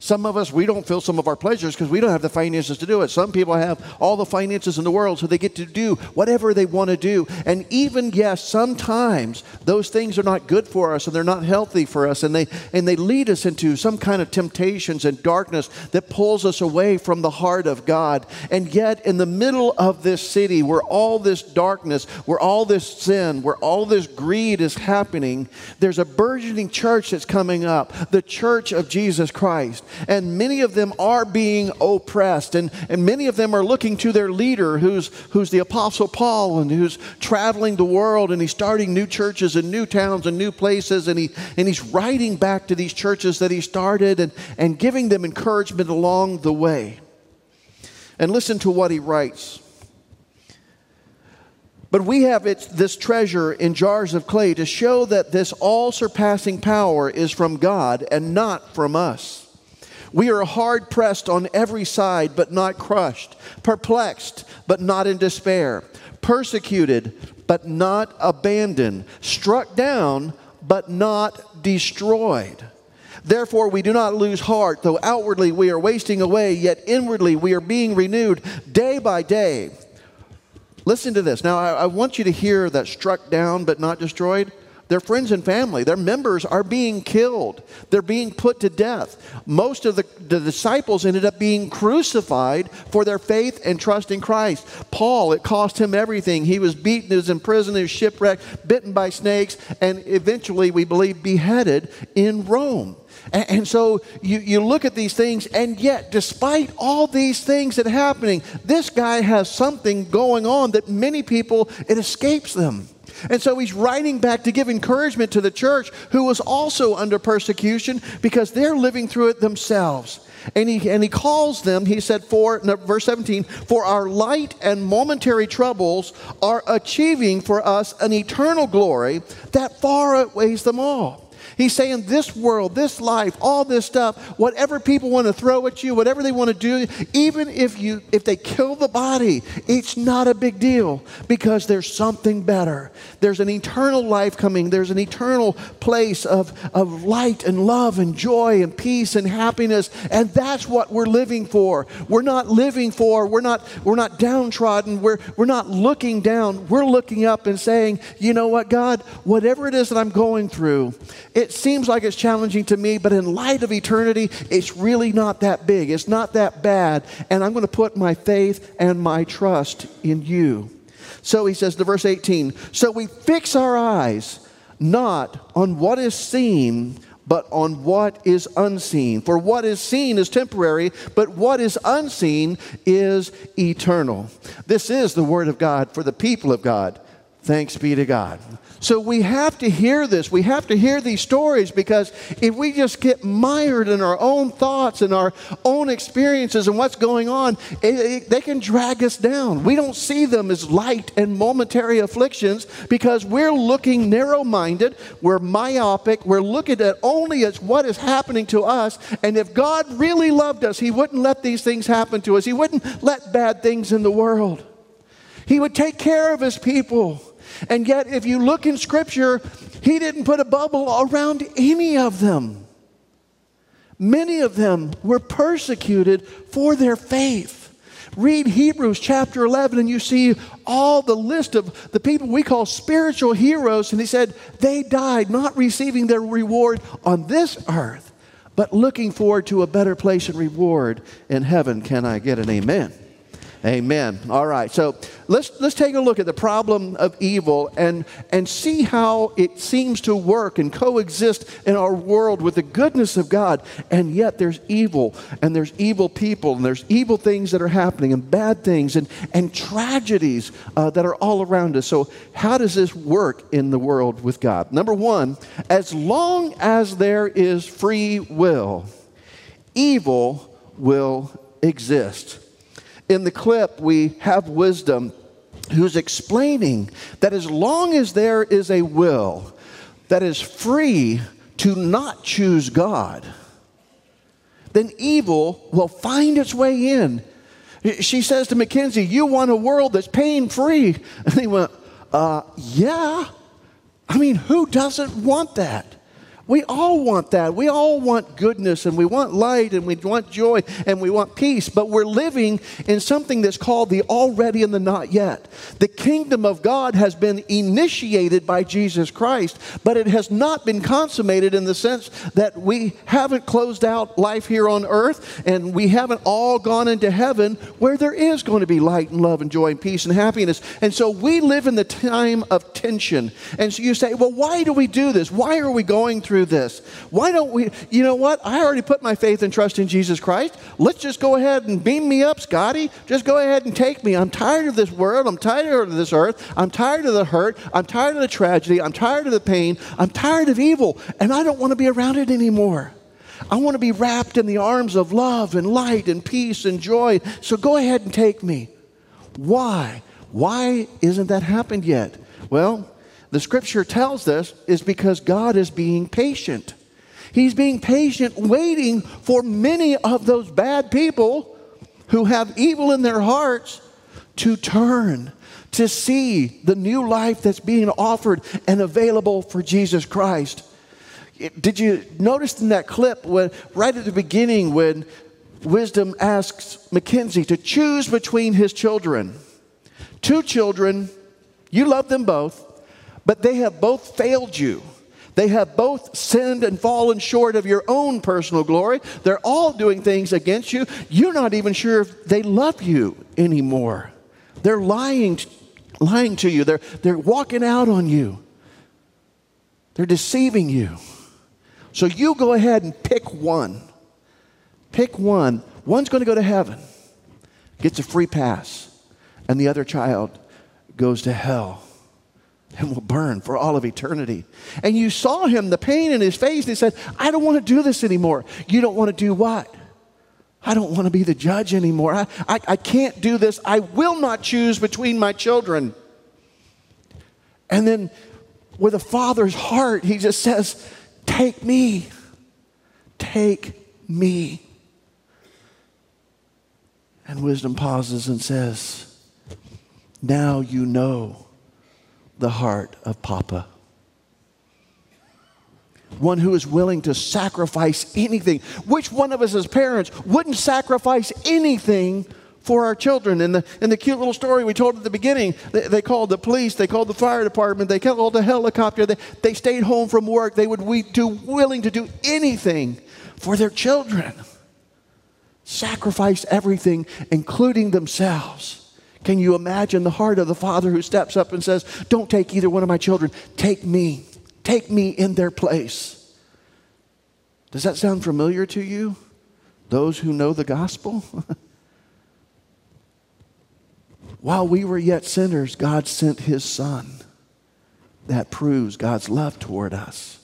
Some of us, we don't feel some of our pleasures because we don't have the finances to do it. Some people have all the finances in the world, so they get to do whatever they want to do. And even, yes, sometimes those things are not good for us and they're not healthy for us. And they lead us into some kind of temptations and darkness that pulls us away from the heart of God. And yet, in the middle of this city where all this darkness, where all this sin, where all this greed is happening, there's a burgeoning church that's coming up, the Church of Jesus Christ. And many of them are being oppressed, and many of them are looking to their leader, who's the Apostle Paul, and who's traveling the world, and he's starting new churches and new towns and new places, and he's writing back to these churches that he started and giving them encouragement along the way. And listen to what he writes. But we have this treasure in jars of clay to show that this all-surpassing power is from God and not from us. We are hard pressed on every side, but not crushed, perplexed, but not in despair, persecuted, but not abandoned, struck down, but not destroyed. Therefore, we do not lose heart, though outwardly we are wasting away, yet inwardly we are being renewed day by day. Listen to this. Now, I want you to hear that struck down, but not destroyed. Their friends and family, their members are being killed. They're being put to death. Most of the disciples ended up being crucified for their faith and trust in Christ. Paul, it cost him everything. He was beaten, he was in prison, he was shipwrecked, bitten by snakes, and eventually, we believe, beheaded in Rome. And so you look at these things, and yet, despite all these things that are happening, this guy has something going on that many people, it escapes them. And so he's writing back to give encouragement to the church who was also under persecution because they're living through it themselves. And he calls them, he said, verse 17, for our light and momentary troubles are achieving for us an eternal glory that far outweighs them all. He's saying this world, this life, all this stuff, whatever people want to throw at you, whatever they want to do, even if they kill the body, it's not a big deal because there's something better. There's an eternal life coming. There's an eternal place of light and love and joy and peace and happiness. And that's what we're living for. We're not living for, we're not downtrodden. We're not looking down. We're looking up and saying, you know what, God, whatever it is that I'm going through, it seems like it's challenging to me, but in light of eternity, it's really not that big. It's not that bad. And I'm going to put my faith and my trust in you. So he says to verse 18, so we fix our eyes not on what is seen, but on what is unseen. For what is seen is temporary, but what is unseen is eternal. This is the word of God for the people of God. Thanks be to God. So we have to hear this. We have to hear these stories because if we just get mired in our own thoughts and our own experiences and what's going on, they can drag us down. We don't see them as light and momentary afflictions because we're looking narrow-minded, we're myopic, we're looking at only as what is happening to us. And if God really loved us, He wouldn't let these things happen to us. He wouldn't let bad things in the world. He would take care of His people. And yet, if you look in Scripture, He didn't put a bubble around any of them. Many of them were persecuted for their faith. Read Hebrews chapter 11 and you see all the list of the people we call spiritual heroes. And he said they died not receiving their reward on this earth, but looking forward to a better place and reward in heaven. Can I get an amen? Amen. All right. So let's take a look at the problem of evil and see how it seems to work and coexist in our world with the goodness of God. And yet there's evil and there's evil people and there's evil things that are happening and bad things and tragedies that are all around us. So how does this work in the world with God? Number one, as long as there is free will, evil will exist. In the clip, we have Wisdom who's explaining that as long as there is a will that is free to not choose God, then evil will find its way in. She says to Mackenzie, you want a world that's pain-free? And he went, yeah. I mean, who doesn't want that? We all want that. We all want goodness, and we want light, and we want joy, and we want peace. But we're living in something that's called the already and the not yet. The kingdom of God has been initiated by Jesus Christ, but it has not been consummated in the sense that we haven't closed out life here on earth, and we haven't all gone into heaven where there is going to be light and love and joy and peace and happiness. And so we live in the time of tension. And so you say, well, why do we do this? Why are we going through this? Why don't we, you know what? I already put my faith and trust in Jesus Christ. Let's just go ahead and beam me up, Scotty. Just go ahead and take me. I'm tired of this world. I'm tired of this earth. I'm tired of the hurt. I'm tired of the tragedy. I'm tired of the pain. I'm tired of evil. And I don't want to be around it anymore. I want to be wrapped in the arms of love and light and peace and joy. So go ahead and take me. Why? Why isn't that happened yet? Well, the scripture tells us is because God is being patient. He's being patient, waiting for many of those bad people who have evil in their hearts to turn, to see the new life that's being offered and available for Jesus Christ. Did you notice in that clip when, right at the beginning, when Wisdom asks Mackenzie to choose between his children? Two children, you love them both, but they have both failed you. They have both sinned and fallen short of your own personal glory. They're all doing things against you. You're not even sure if they love you anymore. They're lying to you. They're walking out on you. They're deceiving you. So you go ahead and pick one. Pick one. One's going to go to heaven, gets a free pass, and the other child goes to hell and will burn for all of eternity. And you saw him, the pain in his face, and he said, I don't want to do this anymore. You don't want to do what? I don't want to be the judge anymore. I can't do this. I will not choose between my children. And then with a father's heart, he just says, take me. Take me. And Wisdom pauses and says, now you know the heart of Papa. One who is willing to sacrifice anything. Which one of us as parents wouldn't sacrifice anything for our children? In the cute little story we told at the beginning, they called the police, they called the fire department, they called the helicopter, they stayed home from work. They would be willing to do anything for their children. Sacrifice everything, including themselves. Can you imagine the heart of the father who steps up and says, don't take either one of my children. Take me. Take me in their place. Does that sound familiar to you? Those who know the gospel? While we were yet sinners, God sent his son. That proves God's love toward us.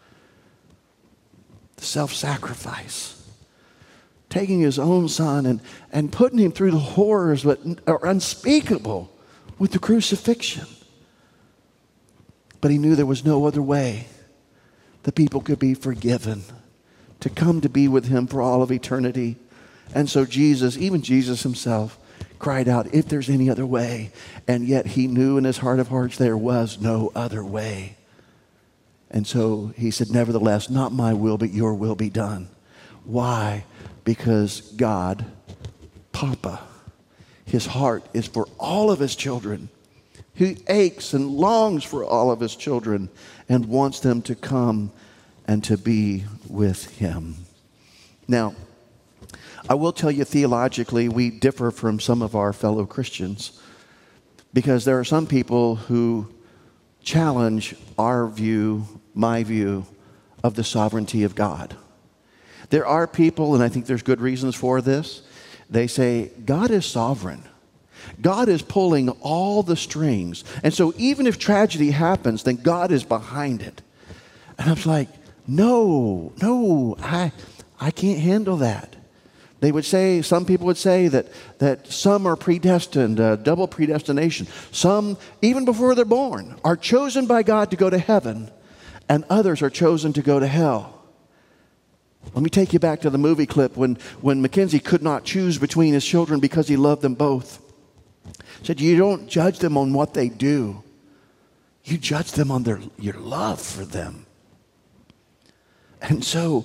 The self-sacrifice. Taking his own son and putting him through the horrors that are unspeakable with the crucifixion. But he knew there was no other way the people could be forgiven, to come to be with him for all of eternity. And so Jesus, even Jesus himself, cried out, if there's any other way. And yet he knew in his heart of hearts there was no other way. And so he said, nevertheless, not my will, but your will be done. Why? Because God, Papa, his heart is for all of his children. He aches and longs for all of his children and wants them to come and to be with him. Now, I will tell you theologically, we differ from some of our fellow Christians because there are some people who challenge our view, my view, of the sovereignty of God. There are people, and I think there's good reasons for this, they say, God is sovereign. God is pulling all the strings. And so even if tragedy happens, then God is behind it. And I was like, no, I can't handle that. They would say, some people would say that some are predestined, double predestination. Some, even before they're born, are chosen by God to go to heaven, and others are chosen to go to hell. Let me take you back to the movie clip when Mackenzie could not choose between his children because he loved them both. He said, you don't judge them on what they do. You judge them on your love for them. And so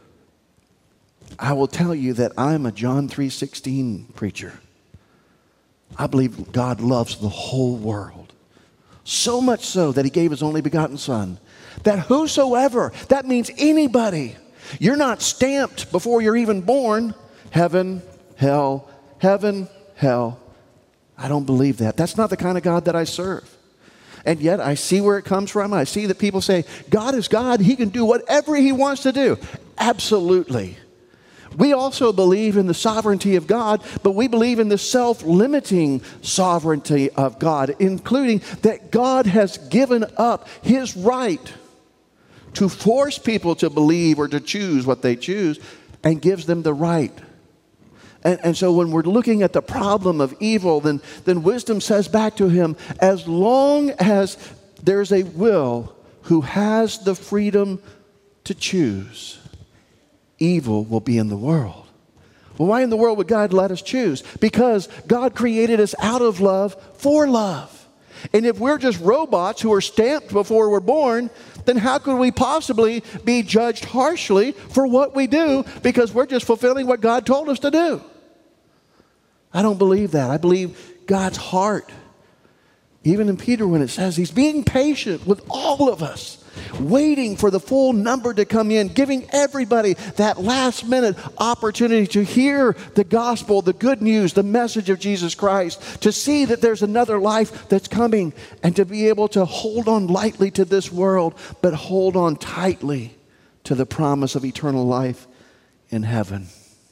I will tell you that I'm a John 3:16 preacher. I believe God loves the whole world. So much so that he gave his only begotten Son. That whosoever, that means anybody. You're not stamped before you're even born. Heaven, hell, heaven, hell. I don't believe that. That's not the kind of God that I serve. And yet I see where it comes from. I see that people say, God is God. He can do whatever he wants to do. Absolutely. We also believe in the sovereignty of God, but we believe in the self-limiting sovereignty of God, including that God has given up his right to force people to believe or to choose what they choose, and gives them the right. And so when we're looking at the problem of evil, then wisdom says back to him, as long as there's a will who has the freedom to choose, evil will be in the world. Well, why in the world would God let us choose? Because God created us out of love for love. And if we're just robots who are stamped before we're born, then how could we possibly be judged harshly for what we do because we're just fulfilling what God told us to do? I don't believe that. I believe God's heart. Even in Peter when it says he's being patient with all of us, waiting for the full number to come in, giving everybody that last minute opportunity to hear the gospel, the good news, the message of Jesus Christ, to see that there's another life that's coming, and to be able to hold on lightly to this world, but hold on tightly to the promise of eternal life in heaven.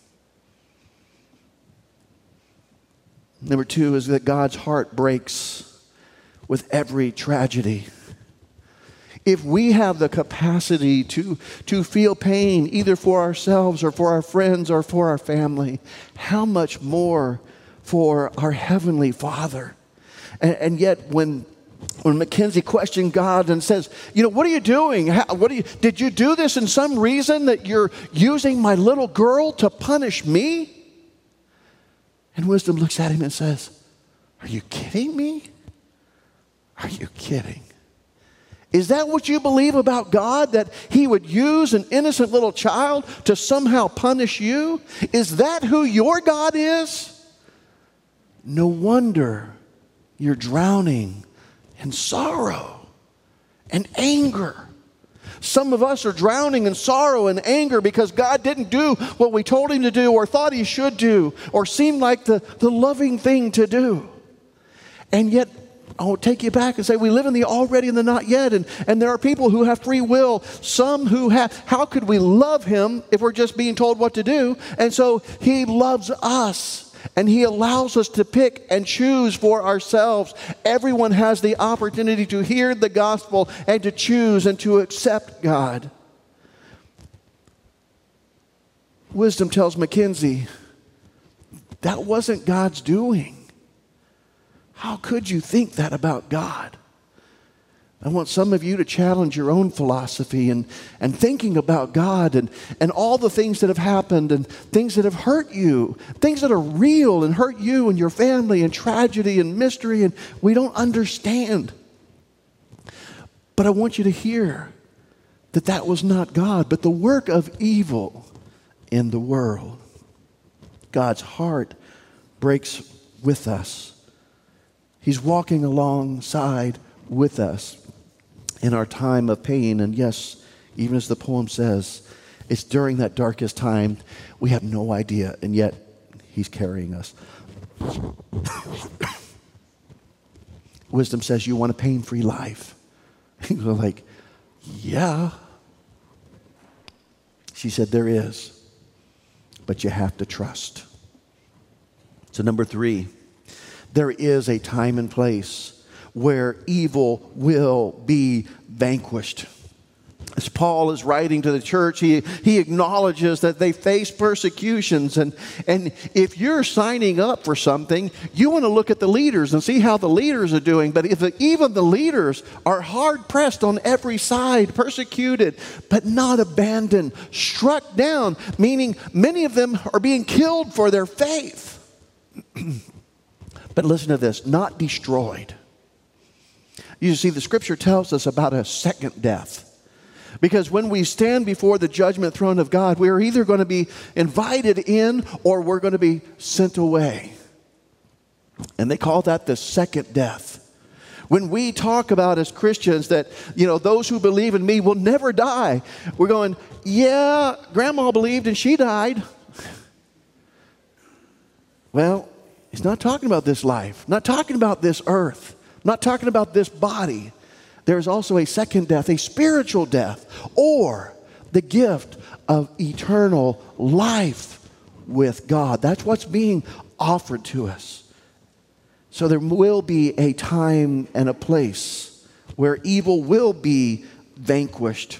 Number two is that God's heart breaks with every tragedy. If we have the capacity to feel pain either for ourselves or for our friends or for our family, how much more for our Heavenly Father? And yet when Mackenzie questioned God and says, what are you doing? Did you do this in some reason that you're using my little girl to punish me? And wisdom looks at him and says, are you kidding me? Are you kidding? Is that what you believe about God? That he would use an innocent little child to somehow punish you? Is that who your God is? No wonder you're drowning in sorrow and anger. Some of us are drowning in sorrow and anger because God didn't do what we told him to do or thought he should do or seemed like the loving thing to do. And yet, I'll take you back and say we live in the already and the not yet. And there are people who have free will. Some who have, how could we love him if we're just being told what to do? And so he loves us. And he allows us to pick and choose for ourselves. Everyone has the opportunity to hear the gospel and to choose and to accept God. Wisdom tells Mackenzie, that wasn't God's doing. How could you think that about God? I want some of you to challenge your own philosophy and thinking about God and all the things that have happened and things that have hurt you, things that are real and hurt you and your family and tragedy and mystery and we don't understand. But I want you to hear that that was not God, but the work of evil in the world. God's heart breaks with us. He's walking alongside with us in our time of pain. And yes, even as the poem says, it's during that darkest time we have no idea, and yet he's carrying us. Wisdom says, you want a pain-free life? You go like, yeah. She said, there is, but you have to trust. So number three, there is a time and place where evil will be vanquished. As Paul is writing to the church, he acknowledges that they face persecutions. And if you're signing up for something, you want to look at the leaders and see how the leaders are doing. But if even the leaders are hard-pressed on every side, persecuted, but not abandoned, struck down, meaning many of them are being killed for their faith. But listen to this, not destroyed. You see, the scripture tells us about a second death. Because when we stand before the judgment throne of God, we are either going to be invited in or we're going to be sent away. And they call that the second death. When we talk about as Christians that, those who believe in me will never die, we're going, yeah, Grandma believed and she died. Well, he's not talking about this life, not talking about this earth, not talking about this body. There's also a second death, a spiritual death, or the gift of eternal life with God. That's what's being offered to us. So there will be a time and a place where evil will be vanquished.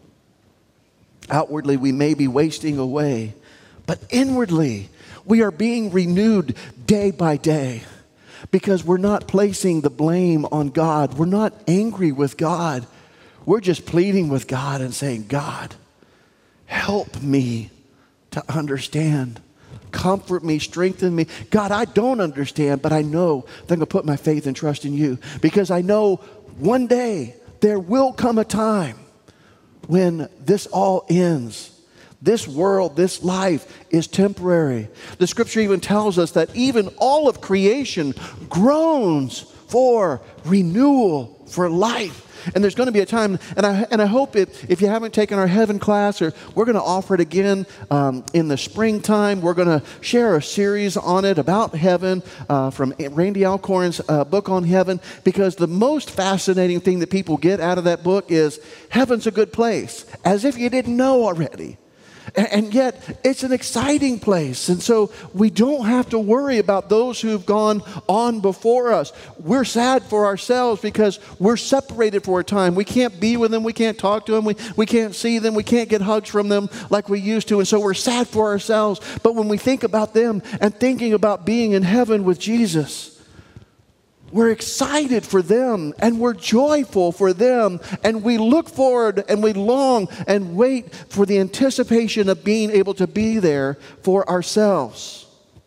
Outwardly, we may be wasting away, but inwardly, we are being renewed day by day. Because we're not placing the blame on God. We're not angry with God. We're just pleading with God and saying, God, help me to understand. Comfort me, strengthen me. God, I don't understand, but I know that I'm going to put my faith and trust in you. Because I know one day there will come a time when this all ends. This world, this life is temporary. The scripture even tells us that even all of creation groans for renewal, for life. And there's going to be a time, and I hope if you haven't taken our heaven class, or we're going to offer it again in the springtime. We're going to share a series on it about heaven from Randy Alcorn's book on heaven, because the most fascinating thing that people get out of that book is heaven's a good place, as if you didn't know already. And yet, it's an exciting place. And so we don't have to worry about those who've gone on before us. We're sad for ourselves because we're separated for a time. We can't be with them. We can't talk to them. We can't see them. We can't get hugs from them like we used to. And so we're sad for ourselves. But when we think about them and thinking about being in heaven with Jesus, we're excited for them, and we're joyful for them, and we look forward and we long and wait for the anticipation of being able to be there for ourselves.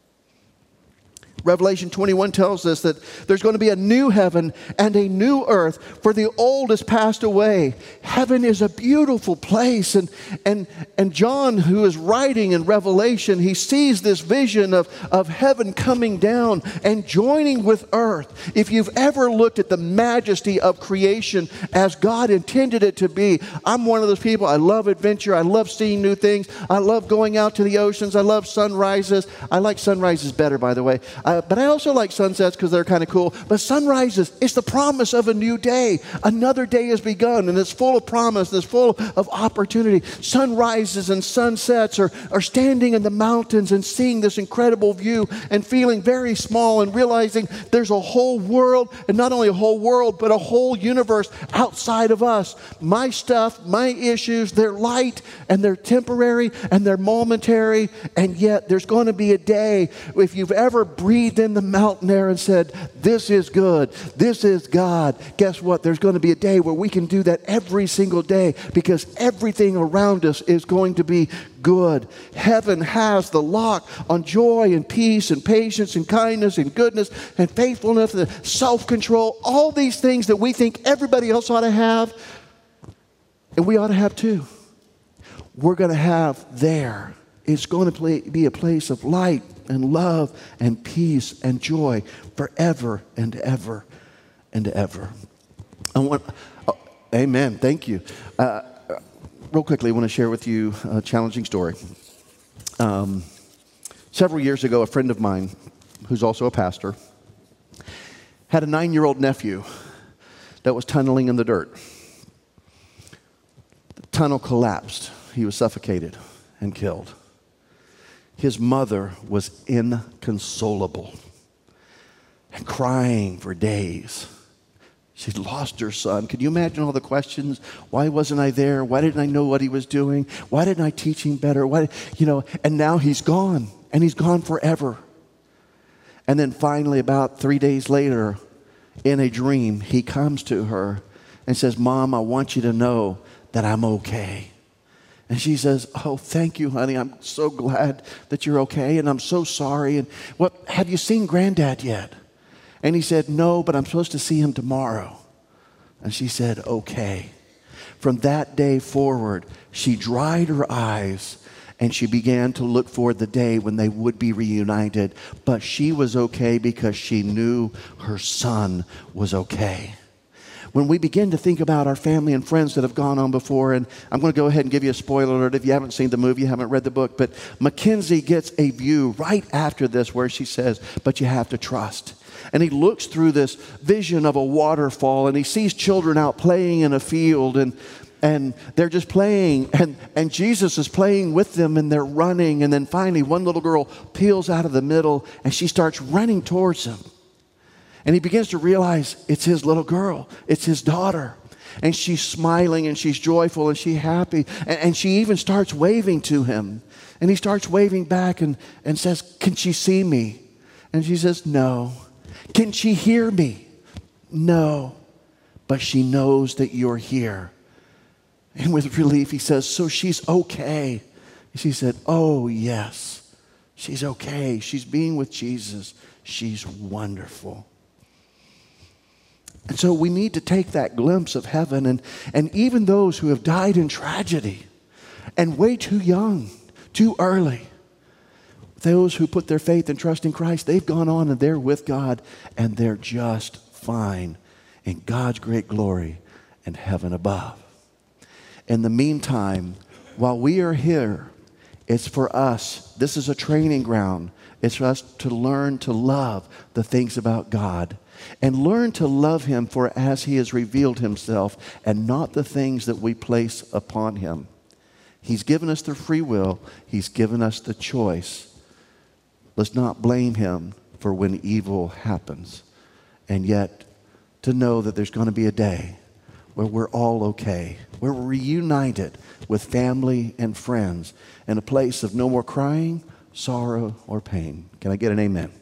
Revelation 21 tells us that there's going to be a new heaven and a new earth, for the old has passed away. Heaven is a beautiful place. And John, who is writing in Revelation, he sees this vision of heaven coming down and joining with earth. If you've ever looked at the majesty of creation as God intended it to be, I'm one of those people. I love adventure. I love seeing new things. I love going out to the oceans. I love sunrises. I like sunrises better, by the way. But I also like sunsets because they're kind of cool. But sunrises, it's the promise of a new day. Another day has begun, and it's full of promise, and it's full of opportunity. Sunrises and sunsets are standing in the mountains and seeing this incredible view and feeling very small and realizing there's a whole world, and not only a whole world, but a whole universe outside of us. My stuff, my issues, they're light, and they're temporary, and they're momentary, and yet there's going to be a day, if you've ever breathed in the mountain air and said, this is good, this is God, guess what? There's going to be a day where we can do that every single day, because everything around us is going to be good. Heaven has the lock on joy and peace and patience and kindness and goodness and faithfulness and self-control, all these things that we think everybody else ought to have, and we ought to have too. We're going to have there. It's going to be a place of light and love and peace and joy forever and ever and ever. Amen. Thank you. Real quickly, I want to share with you a challenging story. Several years ago, a friend of mine, who's also a pastor, had a 9-year-old nephew that was tunneling in the dirt. The tunnel collapsed. He was suffocated and killed. His mother was inconsolable and crying for days. She'd lost her son. Can you imagine all the questions? Why wasn't I there? Why didn't I know what he was doing? Why didn't I teach him better? And now he's gone, and he's gone forever. And then finally, about 3 days later, in a dream, he comes to her and says, Mom, I want you to know that I'm okay. And she says, oh, thank you, honey. I'm so glad that you're okay, and I'm so sorry. And have you seen Granddad yet? And he said, no, but I'm supposed to see him tomorrow. And she said, okay. From that day forward, she dried her eyes and she began to look for the day when they would be reunited. But she was okay because she knew her son was okay. When we begin to think about our family and friends that have gone on before, and I'm going to go ahead and give you a spoiler alert if you haven't seen the movie, you haven't read the book, but Mackenzie gets a view right after this where she says, but you have to trust. And he looks through this vision of a waterfall, and he sees children out playing in a field, and they're just playing, and Jesus is playing with them, and they're running, and then finally one little girl peels out of the middle, and she starts running towards him. And he begins to realize it's his little girl. It's his daughter. And she's smiling and she's joyful and she's happy. And she even starts waving to him. And he starts waving back and says, can she see me? And she says, no. Can she hear me? No. But she knows that you're here. And with relief he says, so she's okay. She said, oh yes, she's okay. She's being with Jesus. She's wonderful. And so we need to take that glimpse of heaven, and even those who have died in tragedy and way too young, too early, those who put their faith and trust in Christ, they've gone on and they're with God and they're just fine in God's great glory and heaven above. In the meantime, while we are here, it's for us, this is a training ground. It's for us to learn to love the things about God and learn to love Him for as He has revealed Himself and not the things that we place upon Him. He's given us the free will. He's given us the choice. Let's not blame Him for when evil happens. And yet to know that there's going to be a day where we're all okay, where we're reunited with family and friends in a place of no more crying, sorrow, or pain. Can I get an amen?